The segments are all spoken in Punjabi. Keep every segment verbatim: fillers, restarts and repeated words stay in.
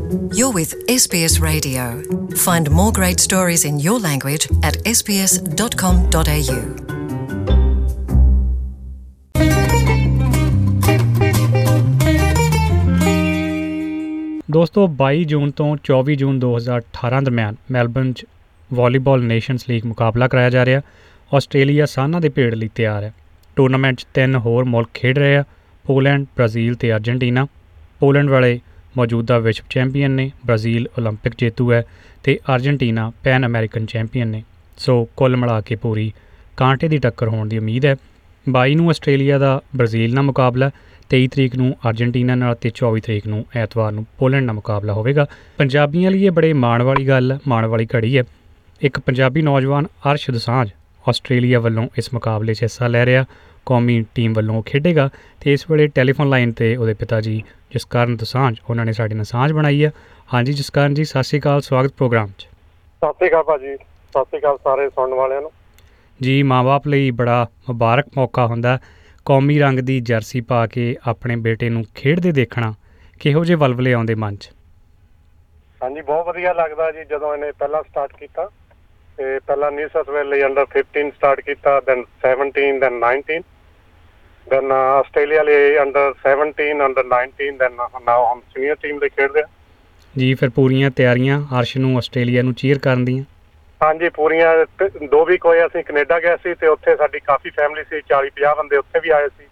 You're with S B S Radio. Find more great stories in your language at s b s dot com dot a u. ਦੋਸਤੋ ਬਾਈ ਜੂਨ ਤੋਂ ਚੌਵੀ ਜੂਨ ਦੋ ਹਜ਼ਾਰ ਅਠਾਰਾਂ ਦਰਮਿਆਨ ਮੈਲਬਰਨ 'ਚ ਵਾਲੀਬਾਲ ਨੇਸ਼ਨਸ ਲੀਗ ਮੁਕਾਬਲਾ ਕਰਾਇਆ ਜਾ ਰਿਹਾ। ਆਸਟ੍ਰੇਲੀਆ ਸਾਨਾਂ ਦੇ ਭੇੜ ਲਈ ਤਿਆਰ ਹੈ। ਟੂਰਨਾਮੈਂਟ 'ਚ ਤਿੰਨ ਹੋਰ ਮੁਲਕ ਖੇਡ ਰਹੇ ਆ, ਪੋਲੈਂਡ, ਬ੍ਰਾਜ਼ੀਲ ਅਤੇ ਅਰਜਨਟੀਨਾ। ਪੋਲੈਂਡ ਵਾਲੇ ਮੌਜੂਦਾ ਵਿਸ਼ਵ ਚੈਂਪੀਅਨ ਨੇ, ਬ੍ਰਾਜ਼ੀਲ ਓਲੰਪਿਕ ਜੇਤੂ ਹੈ ਅਤੇ ਅਰਜਨਟੀਨਾ ਪੈਨ ਅਮੈਰੀਕਨ ਚੈਂਪੀਅਨ ਨੇ। ਸੋ ਕੁੱਲ ਮਿਲਾ ਕੇ ਪੂਰੀ ਕਾਂਟੇ ਦੀ ਟੱਕਰ ਹੋਣ ਦੀ ਉਮੀਦ ਹੈ। ਬਾਈ ਨੂੰ ਆਸਟ੍ਰੇਲੀਆ ਦਾ ਬ੍ਰਾਜ਼ੀਲ ਨਾਲ ਮੁਕਾਬਲਾ, ਤੇਈ ਤਰੀਕ ਨੂੰ ਅਰਜਨਟੀਨਾ ਨਾਲ ਅਤੇ ਚੌਵੀ ਤਰੀਕ ਨੂੰ ਐਤਵਾਰ ਨੂੰ ਪੋਲੈਂਡ ਨਾਲ ਮੁਕਾਬਲਾ ਹੋਵੇਗਾ। ਪੰਜਾਬੀਆਂ ਲਈ ਇਹ ਬੜੇ ਮਾਣ ਵਾਲੀ ਗੱਲ, ਮਾਣ ਵਾਲੀ ਘੜੀ ਹੈ। ਇੱਕ ਪੰਜਾਬੀ ਨੌਜਵਾਨ ਅਰਸ਼ ਦੋਸਾਂਝ ਆਸਟ੍ਰੇਲੀਆ ਵੱਲੋਂ ਇਸ ਮੁਕਾਬਲੇ 'ਚ ਹਿੱਸਾ ਲੈ ਰਿਹਾ। ਕੌਮੀ ਟੀਮ ਵੱਲੋਂ ਖੇਡੇਗਾ ਅਤੇ ਇਸ ਵੇਲੇ ਟੈਲੀਫੋਨ ਲਾਈਨ 'ਤੇ ਉਹਦੇ ਪਿਤਾ ਜੀ ਜਸਕਰਨ ਦੋਸਾਂਝ, ਉਹਨਾਂ ਨੇ ਸਾਡੇ ਨਾਲ ਸਾਂਝ ਬਣਾਈ ਹੈ। ਹਾਂਜੀ ਜਸਕਰਨ ਜੀ, ਸਤਿ ਸ਼੍ਰੀ ਅਕਾਲ, ਸਵਾਗਤ ਪ੍ਰੋਗਰਾਮ 'ਚ। ਸਤਿ ਸ਼੍ਰੀ ਅਕਾਲ ਭਾਅ ਜੀ, ਸਤਿ ਸ਼੍ਰੀ ਅਕਾਲ ਸਾਰੇ ਸੁਣਨ ਵਾਲਿਆਂ ਨੂੰ। ਜੀ, ਮਾਂ ਬਾਪ ਲਈ ਬੜਾ ਮੁਬਾਰਕ ਮੌਕਾ ਹੁੰਦਾ ਕੌਮੀ ਰੰਗ ਦੀ ਜਰਸੀ ਪਾ ਕੇ ਆਪਣੇ ਬੇਟੇ ਨੂੰ ਖੇਡਦੇ ਦੇਖਣਾ। ਕਿਹੋ ਜਿਹੇ ਵਲਵਲੇ ਆਉਂਦੇ ਮਨ 'ਚ? ਹਾਂਜੀ, ਬਹੁਤ ਵਧੀਆ ਲੱਗਦਾ ਜੀ। ਜਦੋਂ ਇਹਨੇ ਪਹਿਲਾਂ ਸਟਾਰਟ ਕੀਤਾ ਅਤੇ ਪਹਿਲਾਂ ਨਿਊ ਸਾਊਥ ਵੇਲਜ਼ ਲਈ ਅੰਡਰ ਫਿਫਟੀਨ ਸਟਾਰਟ ਕੀਤਾ, then seventeen, then nineteen, then Australia ਲਈ under seventeen, under nineteen, then now ਹੁਣ ਸੀਨੀਅਰ ਟੀਮ ਲਈ ਖੇਡਦੇ ਆ ਜੀ। ਫਿਰ ਪੂਰੀਆਂ ਤਿਆਰੀਆਂ ਅਰਸ਼ ਨੂੰ ਆਸਟ੍ਰੇਲੀਆ ਨੂੰ ਚੀਅਰ ਕਰਨ ਦੀਆਂ? ਹਾਂਜੀ, ਪੂਰੀਆਂ। ਦੋ ਵੀਕ ਹੋਏ ਅਸੀਂ ਕੈਨੇਡਾ ਗਏ ਸੀ ਅਤੇ ਉੱਥੇ ਸਾਡੀ ਕਾਫੀ ਫੈਮਿਲੀ ਸੀ, ਚਾਲੀ ਪੰਜਾਹ ਬੰਦੇ ਉੱਥੇ ਵੀ ਆਏ ਸੀ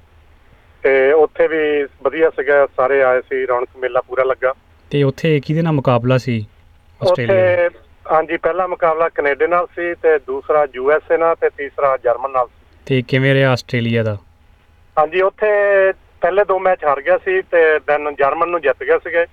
ਅਤੇ ਉੱਥੇ ਵੀ ਵਧੀਆ ਸੀਗਾ, ਸਾਰੇ ਆਏ ਸੀ, ਰੌਣਕ ਮੇਲਾ ਪੂਰਾ ਲੱਗਾ। ਅਤੇ ਉੱਥੇ ਕਿਹਦੇ ਨਾਲ ਮੁਕਾਬਲਾ ਸੀ ਉੱਥੇ? ਹਾਂਜੀ, ਪਹਿਲਾ ਮੁਕਾਬਲਾ ਕੈਨੇਡਾ ਨਾਲ ਸੀ ਅਤੇ ਦੂਸਰਾ ਯੂ ਐਸ ਏ ਨਾਲ ਅਤੇ ਤੀਸਰਾ ਜਰਮਨ ਨਾਲ ਸੀ। ਅਤੇ ਕਿਵੇਂ ਰਿਹਾ ਆਸਟ੍ਰੇਲੀਆ ਦਾ? ਹਾਂਜੀ, ਉੱਥੇ ਪਹਿਲੇ ਦੋ ਮੈਚ ਹਾਰ ਗਿਆ ਸੀ ਅਤੇ ਦੈਨ ਜਰਮਨ ਨੂੰ ਜਿੱਤ ਗਿਆ ਸੀਗੇ।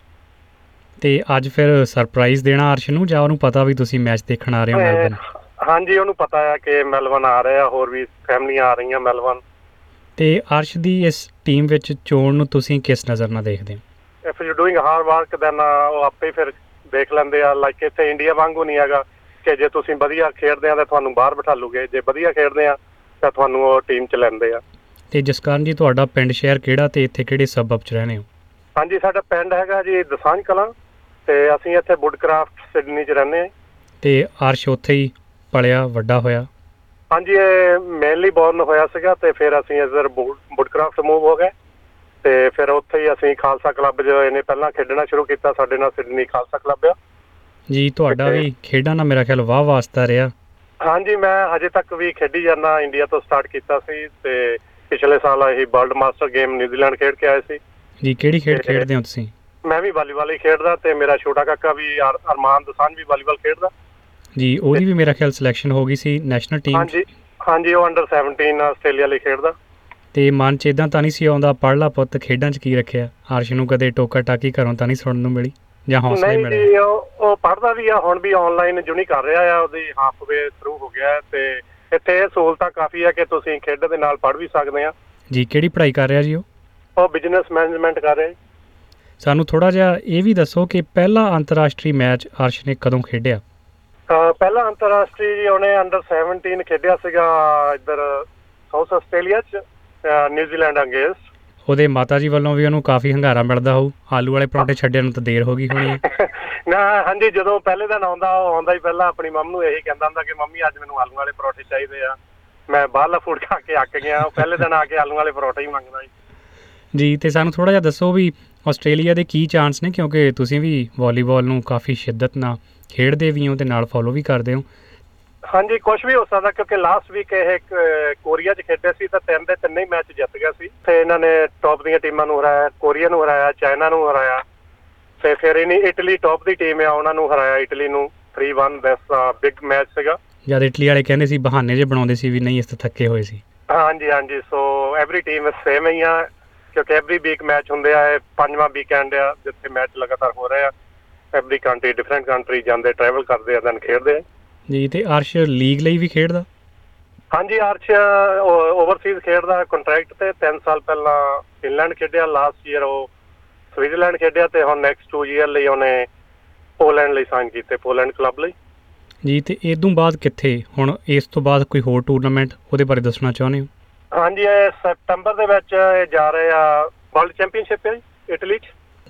ਅਤੇ ਅੱਜ ਫਿਰ ਸਰਪ੍ਰਾਈਜ਼ ਦੇਣਾ ਅਰਸ਼ ਨੂੰ, ਜਾਂ ਉਹਨੂੰ ਪਤਾ ਵੀ ਤੁਸੀਂ ਮੈਚ ਦੇਖਣ ਆ ਰਹੇ ਹੋ ਮੈਲਬਰਨ? ਹਾਂਜੀ, ਉਹਨੂੰ ਪਤਾ ਹੈ ਕਿ ਮੈਲਬਰਨ ਆ ਰਿਹਾ, ਹੋਰ ਵੀ ਫੈਮਲੀਆਂ ਆ ਰਹੀਆਂ ਮੈਲਬਰਨ। ਅਤੇ ਅਰਸ਼ ਦੀ ਇਸ ਟੀਮ ਵਿੱਚ ਚੋਣ ਨੂੰ ਤੁਸੀਂ ਕਿਸ ਨਜ਼ਰ ਨਾਲ ਦੇਖਦੇ ਹੋ? If you doing hard work then ਉਹ ਆਪੇ ਫਿਰ ਦੇਖ ਲੈਂਦੇ ਆ। ਲਾਈਕ ਇੱਥੇ ਇੰਡੀਆ ਵਾਂਗੂ ਨਹੀਂ ਹੈਗਾ ਕਿ ਜੇ ਤੁਸੀਂ ਵਧੀਆ ਖੇਡਦੇ ਆ ਤਾਂ ਤੁਹਾਨੂੰ ਬਾਹਰ ਬਿਠਾ ਲੂਗੇ, ਜੇ ਵਧੀਆ ਖੇਡਦੇ ਆ ਤਾਂ ਤੁਹਾਨੂੰ ਉਹ ਟੀਮ 'ਚ ਲੈਂਦੇ ਆ। ਅਤੇ ਜਸਕਰਨ ਜੀ, ਤੁਹਾਡਾ ਪਿੰਡ ਸ਼ਹਿਰ ਕਿਹੜਾ ਅਤੇ ਇੱਥੇ ਕਿਹੜੇ ਸਬਬ 'ਚ ਰਹਿੰਦੇ ਹੋ? ਹਾਂਜੀ, ਸਾਡਾ ਪਿੰਡ ਹੈਗਾ ਜੀ ਦੋਸਾਂਝ ਕਲਾਂ ਅਤੇ ਅਸੀਂ ਇੱਥੇ ਵੁੱਡਕ੍ਰਾਫਟ ਸਿਡਨੀ 'ਚ ਰਹਿੰਦੇ ਹਾਂ। ਅਤੇ ਅਰਸ਼ ਉੱਥੇ ਹੀ ਪਲਿਆ ਵੱਡਾ ਹੋਇਆ? ਹਾਂਜੀ, ਇਹ ਮੇਨਲੀ ਬੋਰਨ ਹੋਇਆ ਸੀਗਾ ਅਤੇ ਫਿਰ ਅਸੀਂ ਇੱਧਰ ਵੁੱਡਕ੍ਰਾਫਟ ਮੂਵ ਹੋ ਗਏ ਅਤੇ ਫਿਰ ਉੱਥੇ ਹੀ ਅਸੀਂ ਖਾਲਸਾ ਕਲੱਬ 'ਚ ਇਹਨੇ ਪਹਿਲਾਂ ਖੇਡਣਾ ਸ਼ੁਰੂ ਕੀਤਾ। ਸਾਡੇ ਨਾਲ ਸਿਡਨੀ ਖਾਲਸਾ ਕਲੱਬ ਆ ਜੀ। ਤੁਹਾਡਾ ਵੀ ਖੇਡਾਂ ਨਾਲ ਮੇਰਾ ਖਿਆਲ ਵਾਹ ਵਾਸਤਾ ਰਿਹਾ? ਹਾਂਜੀ, ਮੈਂ ਹਜੇ ਤੱਕ ਵੀ ਖੇਡੀ ਜਾਂਦਾ। ਇੰਡੀਆ ਤੋਂ ਸਟਾਰਟ ਕੀਤਾ ਸੀ ਅਤੇ ਪਿਛਲੇ ਸਾਲ ਅਸੀਂ ਵਰਲਡ ਮਾਸਟਰ ਗੇਮ ਨਿਊਜ਼ੀਲੈਂਡ ਖੇਡ ਕੇ ਆਏ ਸੀ ਜੀ। ਕਿਹੜੀ ਖੇਡ ਖੇਡਦੇ ਹੋ ਤੁਸੀਂ? ਮੈਂ ਵੀ ਵਾਲੀਬਾਲ ਹੀ ਖੇਡਦਾ ਅਤੇ ਮੇਰਾ ਛੋਟਾ ਕਾਕਾ ਵੀ ਅਰ ਅਰਮਾਨ ਦੋਸਾਂਝ ਵੀ ਵਾਲੀਬਾਲ ਖੇਡਦਾ ਜੀ। ਉਹਦੀ ਵੀ ਮੇਰਾ ਖਿਆਲ ਸਿਲੈਕਸ਼ਨ ਹੋ ਗਈ ਸੀ ਨੈਸ਼ਨਲ ਟੀਮ? ਹਾਂਜੀ ਹਾਂਜੀ, ਉਹ ਅੰਡਰ ਸੈਵਨਟੀਨ ਆਸਟ੍ਰੇਲੀਆ ਲਈ ਖੇਡਦਾ। ਅਤੇ ਮਨ 'ਚ ਇੱਦਾਂ ਤਾਂ ਨਹੀਂ ਸੀ ਆਉਂਦਾ ਪੜ੍ਹ ਲਾ ਪੁੱਤ ਖੇਡਾਂ 'ਚ ਕੀ ਰੱਖਿਆ? ਅਰਸ਼ ਨੂੰ ਕਦੇ ਟੋਕਾ ਟਾਕੀ ਘਰੋਂ ਤਾਂ ਨਹੀਂ ਸੁਣਨ ਨੂੰ ਮਿਲੀ ਜਾਂ ਹੌਸਲੇ ਮਿਲੇ? ਨਹੀਂ ਜੀ, ਉਹ ਉਹ ਪੜ੍ਹਦਾ ਵੀ ਆ, ਹੁਣ ਵੀ ਔਨਲਾਈਨ ਜੁਨੀ ਕਰ ਰਿਹਾ ਆ, ਉਹਦੀ ਹਾਫਵੇ ਥਰੂ ਹੋ ਗਿਆ ਅਤੇ ਇੱਥੇ ਇਹ ਸਹੂਲਤਾਂ ਕਾਫੀ ਆ ਕਿ ਤੁਸੀਂ ਖੇਡ ਦੇ ਨਾਲ ਪੜ੍ਹ ਵੀ ਸਕਦੇ ਆ ਜੀ। ਕਿਹੜੀ ਪੜ੍ਹਾਈ ਕਰ ਰਿਹਾ ਜੀ ਉਹ? ਉਹ ਬਿਜ਼ਨਸ ਮੈਨੇਜਮੈਂਟ ਕਰ ਰਿਹਾ। ਸਾਨੂੰ ਥੋੜ੍ਹਾ ਜਿਹਾ ਇਹ ਵੀ ਦੱਸੋ ਕਿ ਪਹਿਲਾ ਅੰਤਰਰਾਸ਼ਟਰੀ ਮੈਚ ਅਰਸ਼ ਨੇ ਕਦੋਂ ਖੇਡਿਆ? ਪਹਿਲਾ ਅੰਤਰਰਾਸ਼ਟਰੀ ਜੀ ਉਹਨੇ ਅੰਡਰ ਸੈਵਨਟੀਨ ਖੇਡਿਆ ਸੀਗਾ ਇੱਧਰ ਸਾਊਥ ਆਸਟ੍ਰੇਲੀਆ 'ਚ, ਨਿਊਜ਼ੀਲੈਂਡ ਅਗੇਂਸਟ। ਉਹਦੇ ਮਾਤਾ ਜੀ ਵੱਲੋਂ ਵੀ ਉਹਨੂੰ ਕਾਫੀ ਹੰਗਾਰਾ ਮਿਲਦਾ ਹੋਊ, ਆਲੂ ਵਾਲੇ ਪਰੌਂਠੇ ਛੱਡਣ ਨੂੰ ਤਾਂ ਦੇਰ ਹੋ ਗਈ ਹੋਣੀ ਹੈ ਨਾ? ਹਾਂਜੀ, ਜਦੋਂ ਪਹਿਲੇ ਦਿਨ ਆਉਂਦਾ ਉਹ ਆਉਂਦਾ ਹੀ ਪਹਿਲਾਂ ਆਪਣੀ ਮੰਮ ਨੂੰ ਇਹੀ ਕਹਿੰਦਾ ਹੁੰਦਾ ਕਿ ਮੰਮੀ ਅੱਜ ਮੈਨੂੰ ਆਲੂ ਵਾਲੇ ਪਰੌਂਠੇ ਚਾਹੀਦੇ ਆ, ਮੈਂ ਬਾਹਰਲਾ ਫੂਡ ਖਾ ਕੇ ਅੱਕ ਗਿਆ। ਉਹ ਪਹਿਲੇ ਦਿਨ ਆ ਕੇ ਆਲੂ ਵਾਲੇ ਪਰੌਂਠੇ ਹੀ ਮੰਗਦਾ ਜੀ। ਜੀ, ਅਤੇ ਸਾਨੂੰ ਥੋੜ੍ਹਾ ਜਿਹਾ ਦੱਸੋ ਵੀ ਆਸਟ੍ਰੇਲੀਆ ਦੇ ਕੀ ਚਾਂਸ ਨੇ, ਕਿਉਂਕਿ ਤੁਸੀਂ ਵੀ ਵਾਲੀਬਾਲ ਨੂੰ ਕਾਫੀ ਸ਼ਿੱਦਤ ਨਾਲ ਖੇਡਦੇ ਵੀ ਹੋ ਅਤੇ ਨਾਲ ਫੋਲੋ ਵੀ ਕਰਦੇ ਹੋ। ਹਾਂਜੀ, ਕੁਛ ਵੀ ਹੋ ਸਕਦਾ ਕਿਉਂਕਿ ਲਾਸਟ ਵੀਕ ਇਹ ਕੋਰੀਆ 'ਚ ਖੇਡੇ ਸੀ ਤਾਂ ਤਿੰਨ ਦੇ ਤਿੰਨੇ ਹੀ ਮੈਚ ਜਿੱਤ ਗਿਆ ਸੀ ਅਤੇ ਇਹਨਾਂ ਨੇ ਟੌਪ ਦੀਆਂ ਟੀਮਾਂ ਨੂੰ ਹਰਾਇਆ, ਕੋਰੀਆ ਨੂੰ ਹਰਾਇਆ, ਚਾਈਨਾ ਨੂੰ ਹਰਾਇਆ ਅਤੇ ਫਿਰ ਇਹਨੀ ਇਟਲੀ ਟੌਪ ਦੀ ਟੀਮ ਆ, ਉਹਨਾਂ ਨੂੰ ਹਰਾਇਆ, ਇਟਲੀ ਨੂੰ three one. That's big match ਸੀਗਾ। ਜਦ ਇਟਲੀ ਵਾਲੇ ਕਹਿੰਦੇ ਸੀ, ਬਹਾਨੇ ਜਿਹੇ ਬਣਾਉਂਦੇ ਸੀ ਵੀ ਨਹੀਂ ਇਸ ਤੋਂ ਥੱਕੇ ਹੋਏ ਸੀ। ਹਾਂਜੀ ਹਾਂਜੀ, ਸੋ ਐਵਰੀ ਟੀਮ ਸੇਮ ਹੀ ਆ ਕਿਉਂਕਿ ਐਵਰੀ ਵੀਕ ਮੈਚ ਹੁੰਦੇ ਆ। ਇਹ ਪੰਜਵਾਂ ਵੀਕਐਂਡ ਆ ਜਿੱਥੇ ਮੈਚ ਲਗਾਤਾਰ ਹੋ ਰਹੇ ਆ। ਐਵਰੀ ਕੰਟਰੀ ਡਿਫਰੈਂਟ ਕੰਟਰੀ ਜਾਂਦੇ, ਟਰੈਵਲ ਕਰਦੇ ਆ, ਦੈਨ ਖੇਡਦੇ ਆ ਜੀ। ਅਤੇ ਅਰਸ਼ ਲੀਗ ਲਈ ਵੀ ਖੇਡਦਾ? ਹਾਂਜੀ, ਅਰਸ਼ ਓਵਰਸੀਜ਼ ਖੇਡਦਾ ਕੰਟਰੈਕਟ 'ਤੇ। ਤਿੰਨ ਸਾਲ ਪਹਿਲਾਂ ਫਿਨਲੈਂਡ ਖੇਡਿਆ, ਲਾਸਟ ਈਅਰ ਉਹ ਸਵਿਟਜ਼ਰਲੈਂਡ ਖੇਡਿਆ ਅਤੇ ਹੁਣ ਨੈਕਸਟ ਟੂ ਈਅਰ ਲਈ ਉਹਨੇ ਪੋਲੈਂਡ ਲਈ ਸਾਈਨ ਕੀਤੇ, ਪੋਲੈਂਡ ਕਲੱਬ ਲਈ ਜੀ। ਅਤੇ ਇਹ ਤੋਂ ਬਾਅਦ ਕਿੱਥੇ ਹੁਣ, ਇਸ ਤੋਂ ਬਾਅਦ ਕੋਈ ਹੋਰ ਟੂਰਨਾਮੈਂਟ ਉਹਦੇ ਬਾਰੇ ਦੱਸਣਾ ਚਾਹੁੰਦੇ ਹੋ? ਹਾਂਜੀ, ਇਹ ਸੈਪਟੰਬਰ ਦੇ ਵਿੱਚ ਇਹ ਜਾ ਰਹੇ ਆ ਵਰਲਡ ਚੈਂਪੀਅਨਸ਼ਿਪ ਹੈ ਇਟਲੀ 'ਚ।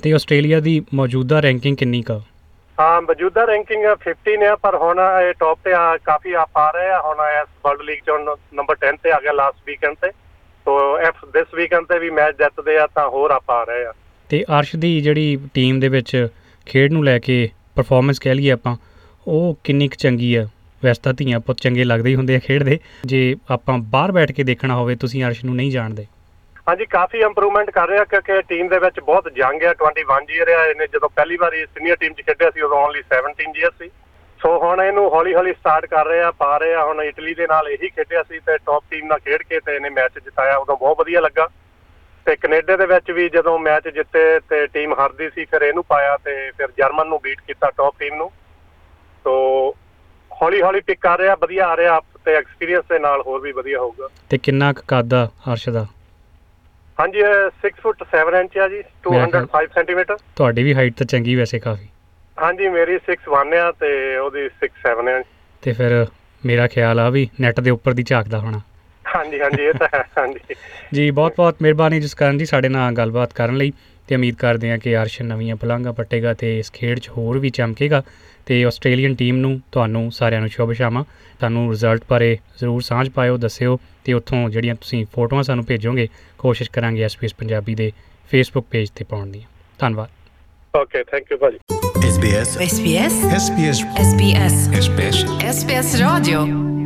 ਤੇ ਆਸਟ੍ਰੇਲੀਆ ਦੀ ਮੌਜੂਦਾ ਰੈਂਕਿੰਗ ਕਿੰਨੀ ਕੁ? ਹਾਂ, ਮੌਜੂਦਾ ਰੈਂਕਿੰਗ ਫਿਫਟੀਨ ਆ, ਪਰ ਹੁਣ ਇਹ ਟੌਪ ਤੇ ਆ ਕਾਫੀ ਆਪ ਆ ਰਹੇ ਆ। ਹੁਣ ਇਸ ਵਰਲਡ ਲੀਗ ਚ ਨੰਬਰ ਟੈਨ ਤੇ ਆ ਗਿਆ ਲਾਸਟ ਵੀਕਐਂਡ ਤੇ। ਸੋ ਇਸ ਦਿਸ ਵੀਕਐਂਡ ਤੇ ਵੀ ਮੈਚ ਜਿੱਤਦੇ ਆ ਤਾਂ ਹੋਰ ਆਪ ਆ ਰਹੇ ਆ। ਤੇ ਅਰਸ਼ ਦੀ ਜਿਹੜੀ ਟੀਮ ਦੇ ਵਿੱਚ ਖੇਡ ਨੂੰ ਲੈ ਕੇ ਪਰਫੋਰਮੈਂਸ ਕਹਿ ਲਈਏ ਆਪਾਂ, ਉਹ ਕਿੰਨੀ ਕੁ ਚੰਗੀ ਆ? ਵੈਸੇ ਤਾਂ ਧੀਆਂ ਪੁੱਤ ਚੰਗੇ ਲੱਗਦੇ ਹੀ ਹੁੰਦੇ ਆ ਖੇਡਦੇ, ਜੇ ਆਪਾਂ ਬਾਹਰ ਬੈਠ ਕੇ ਦੇਖਣਾ ਹੋਵੇ, ਤੁਸੀਂ ਅਰਸ਼ ਨੂੰ ਨਹੀਂ ਜਾਣਦੇ। ਹਾਂਜੀ, ਕਾਫੀ ਇੰਪਰੂਵਮੈਂਟ ਕਰ ਰਿਹਾ ਕਿਉਂਕਿ ਟੀਮ ਦੇ ਵਿੱਚ ਬਹੁਤ ਜੰਗ ਆ। ਟਵੈਂਟੀ ਵਨ ਈਅਰ ਆ ਇਹਨੇ, ਜਦੋਂ ਪਹਿਲੀ ਵਾਰੀ ਸੀਨੀਅਰ ਟੀਮ 'ਚ ਖੇਡਿਆ ਸੀ ਉਦੋਂ ਓਨਲੀ ਸੈਵਨਟੀਨ ਈਅਰ ਸੀ। ਸੋ ਹੁਣ ਇਹਨੂੰ ਹੌਲੀ ਹੌਲੀ ਸਟਾਰਟ ਕਰ ਰਹੇ ਆ, ਪਾ ਰਹੇ ਆ। ਹੁਣ ਇਟਲੀ ਦੇ ਨਾਲ ਇਹੀ ਖੇਡਿਆ ਸੀ ਤੇ ਟੌਪ ਟੀਮ ਨਾਲ ਖੇਡ ਕੇ ਤੇ ਇਹਨੇ ਮੈਚ ਜਿਤਾਇਆ, ਉਦੋਂ ਬਹੁਤ ਵਧੀਆ ਲੱਗਾ। ਤੇ ਕੈਨੇਡਾ ਦੇ ਵਿੱਚ ਵੀ ਜਦੋਂ ਮੈਚ ਜਿੱਤੇ ਤੇ ਟੀਮ ਹਾਰਦੀ ਸੀ, ਫਿਰ ਇਹਨੂੰ ਪਾਇਆ ਤੇ ਫਿਰ ਜਰਮਨ ਨੂੰ ਬੀਟ ਕੀਤਾ ਟੌਪ ਟੀਮ ਨੂੰ। ਸੋ ਹੌਲੀ ਹੌਲੀ ਪਿਕ ਕਰ ਰਿਹਾ, ਵਧੀਆ ਆ ਰਿਹਾ ਤੇ ਐਕਸਪੀਰੀਅੰਸ ਦੇ ਨਾਲ ਹੋਰ ਵੀ ਵਧੀਆ ਹੋਊਗਾ। ਤੇ ਕਿੰਨਾ ਕੁ ਕੱਦ ਆ ਅਰਸ਼ ਦਾ? ਹਾਂਜੀ, ਸਿਕਸ ਫੁੱਟ ਸੈਵਨ ਇੰਚ ਆ ਜੀ, ਟੂ ਹੰਡਰਡ ਫਾਈਵ ਸੈਂਟੀਮੀਟਰ। ਤੁਹਾਡੀ ਵੀ ਹਾਈਟ ਤਾਂ ਚੰਗੀ ਵੈਸੇ ਕਾਫੀ। ਹਾਂਜੀ, ਮੇਰੀ ਸਿਕਸ ਵਨ ਆ ਤੇ ਉਹਦੀ ਸਿਕਸ ਸੈਵਨ ਆ। ਤੇ ਫਿਰ ਮੇਰਾ ਖਿਆਲ ਆ ਵੀ ਨੈੱਟ ਦੇ ਉੱਪਰ ਦੀ ਝਾਕਦਾ ਹੋਣਾ। ਹਾਂਜੀ ਹਾਂਜੀ, ਇਹ ਤਾਂ ਹੈ। ਹਾਂਜੀ ਜੀ, ਬਹੁਤ ਬਹੁਤ ਮਿਹਰਬਾਨੀ ਜਸਕਰਨ ਜੀ ਸਾਡੇ ਨਾਲ ਗੱਲਬਾਤ ਕਰਨ ਲਈ, ਅਤੇ ਉਮੀਦ ਕਰਦੇ ਹਾਂ ਕਿ ਅਰਸ਼ ਨਵੀਆਂ ਪਲਾਂਘਾਂ ਪੱਟੇਗਾ ਅਤੇ ਇਸ ਖੇਡ 'ਚ ਹੋਰ ਵੀ ਚਮਕੇਗਾ। ਅਤੇ ਆਸਟ੍ਰੇਲੀਅਨ ਟੀਮ ਨੂੰ, ਤੁਹਾਨੂੰ ਸਾਰਿਆਂ ਨੂੰ ਸ਼ੁਭ ਸ਼ਾਮਾਂ। ਤੁਹਾਨੂੰ ਰਿਜ਼ਲਟ ਬਾਰੇ ਜ਼ਰੂਰ ਸਾਂਝ ਪਾਇਓ, ਦੱਸਿਓ, ਅਤੇ ਉੱਥੋਂ ਜਿਹੜੀਆਂ ਤੁਸੀਂ ਫੋਟੋਆਂ ਸਾਨੂੰ ਭੇਜੋਗੇ ਕੋਸ਼ਿਸ਼ ਕਰਾਂਗੇ ਐਸ ਪੀ ਐਸ ਪੰਜਾਬੀ ਦੇ ਫੇਸਬੁੱਕ ਪੇਜ 'ਤੇ ਪਾਉਣ ਦੀਆਂ। ਧੰਨਵਾਦ। ਓਕੇ, ਥੈਂਕ ਯੂ ਭਾਜੀ। S B S S B S S B S S B S S B S S B S Radio.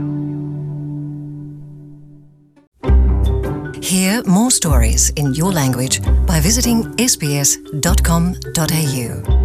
Hear more stories in your language by visiting s b s dot com dot a u.